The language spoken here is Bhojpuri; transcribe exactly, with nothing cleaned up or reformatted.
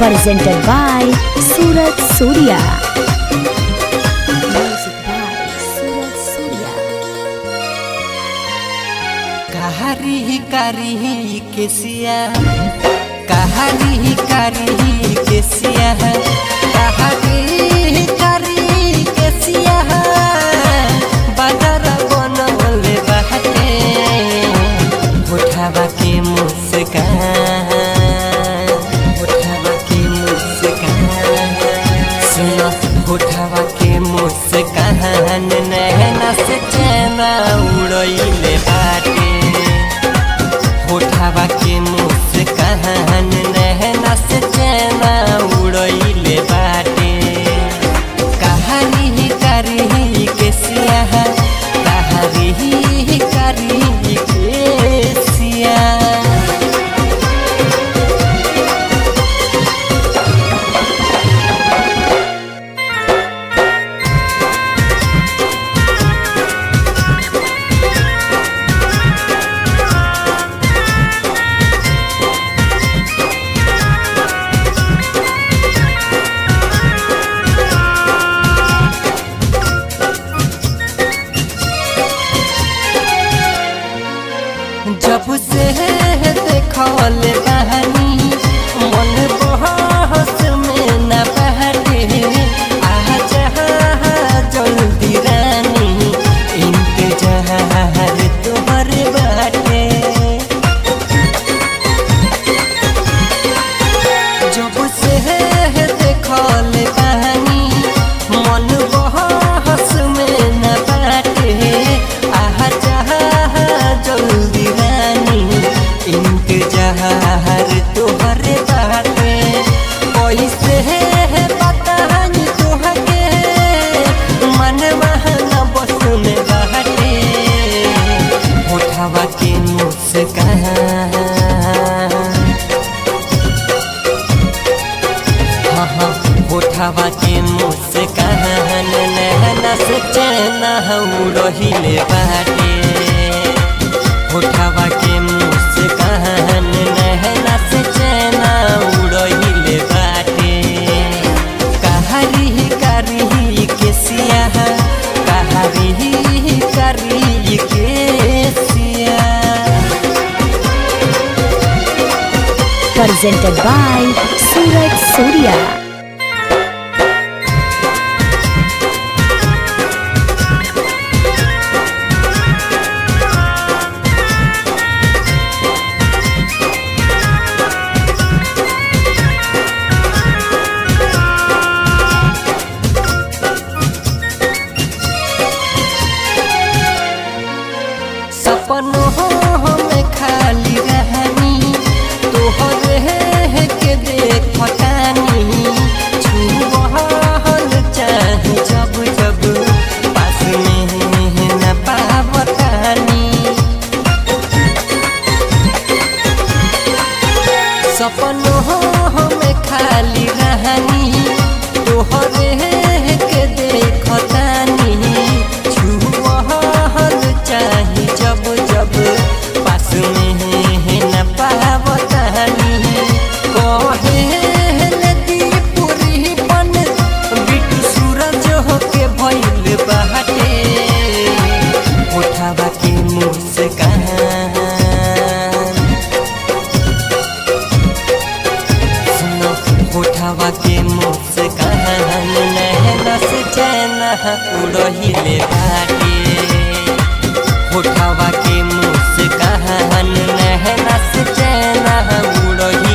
presented by Surat Surya. Music by Surat Surya. कहारी कारी केसिया कहारी कारी केसिया कहारी कारी केसिया बाजार बनले बाटे उठावा के मुस्कान उठावा के मुस्कान सुनो उठावा के मुस्कान नैना से चैना उड़ैले बाटे उठावा के मुस्कान नैना से चैना उड़ैले बाटे कहानी कारी केसिया कहानी कारी केसिया जब से देखल बहनी मन बहस में न बहटे आ जहाँ जल्दी रानी इंतजार तोहर बाटे जब से देखल बहनी मन बहस में न बहटे आ जहाँ जल्दी इंतजार तोहरे बाटे कैसे बताई तोहके मनवा न बस में बाटे उठावा के मुस्कान हाँ हाँ उठावा के मुस्कान नैना से चैना उड़हिले बाटे उठावा के मुस्कान नैना से चैना उड़हिले बाटे कहारी कारी केसिया कहारी कारी केसिया Presented by Surat Surya. सपनों में खाली रहनी तोहरे के देखतानी छुअल चाही जब जब पास में न पावतानी सपनों में खाली रहनी तोहरे के देखतानी छुअल चाही जब जब पास में न पावतानी कहे दीपुरी बन बिटू सूरज होके भइल बाटे उठावा के मुस्कान सुनो उठावा के मुस्कान नैना से चैना उड़हिले बाटे उठावा के मुस्कान नैना से चैना उड़हिले